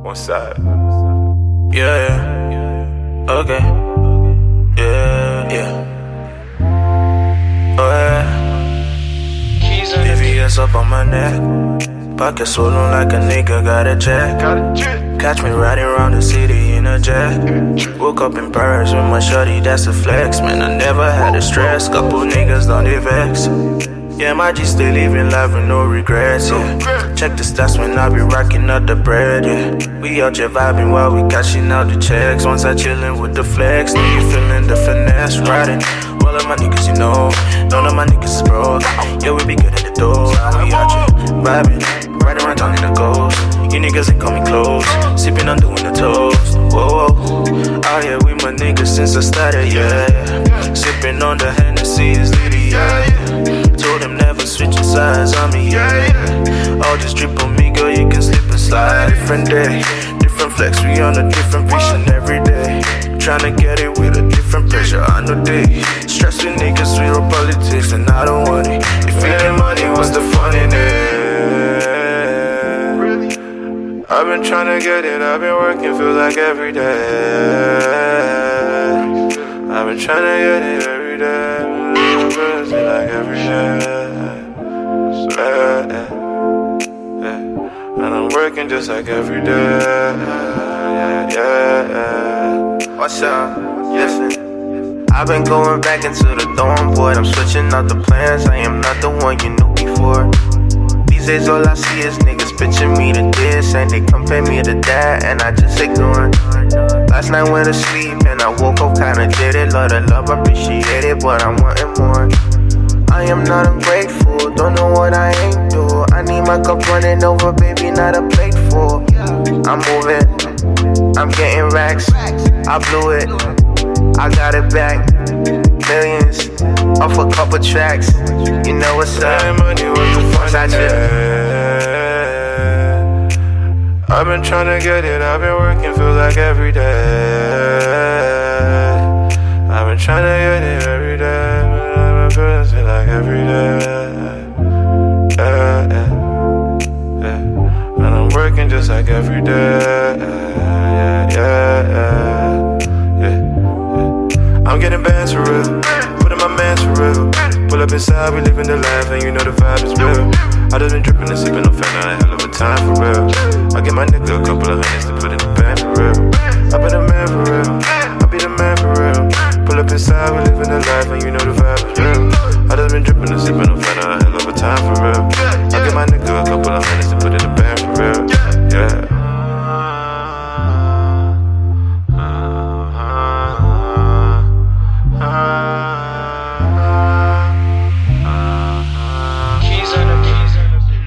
side. Yeah. Okay. Yeah. Oh yeah. VVS up on my neck. Pocket so long like a nigga got a jack. Catch me riding around the city in a jet. Woke up in Paris with my shorty, that's a flex. Man, I never had a stress. Couple niggas don't vex. Yeah, my G still living life with no regrets, yeah. Check the stats when I be rocking up the bread, yeah. We out here vibing while we cashing out the checks. Once I chillin' with the flex, now you feelin' the finesse. Riding, all of my niggas, you know. None of my niggas is broke. Yeah, we be good at the door. Now we out here vibing, riding around talking the ghost. You niggas ain't coming close. Sippin' on doing the toast. Whoa. Out here with my niggas since I started, yeah. Sippin' on the Hennessy is litty, yeah. Told them never switching sides on me, yeah. All just drip on me, girl, you can slip and slide. Different day, different flex, we on a different vision every day. Tryna get it with a different pressure, I know they stressing niggas with real politics, and I don't want it. If feeling money, what's the fun in it? I've been tryna get it, I've been working, feel like every day. I've been tryna get it every day. Feel like every day. And I'm working just like every day. What's up? Listen, I've been going back into the dorm, boy. I'm switching out the plans. I am not the one you knew before. These days all I see is niggas pitching me to this, and they compare me to that, and I just ignore. Last night went to sleep and I woke up kinda jaded. Love the love, appreciate it, but I'm wanting more. I am not ungrateful, don't know what I ain't do. I need my cup running over, baby, not a plate full. I'm moving, I'm getting racks. I blew it, I got it back. Millions, off a couple tracks. You know what's up, once I chill. I've been tryna get it, I've been working, feel like every day. I've been tryna get it every day. I've been feeling like every day. And I'm working just like every day. I'm getting bands for real, putting my mans for real. Pull up inside, we living the life, and you know the vibe is real. I just been dripping and sipping on fat, now a hell of a time for real. I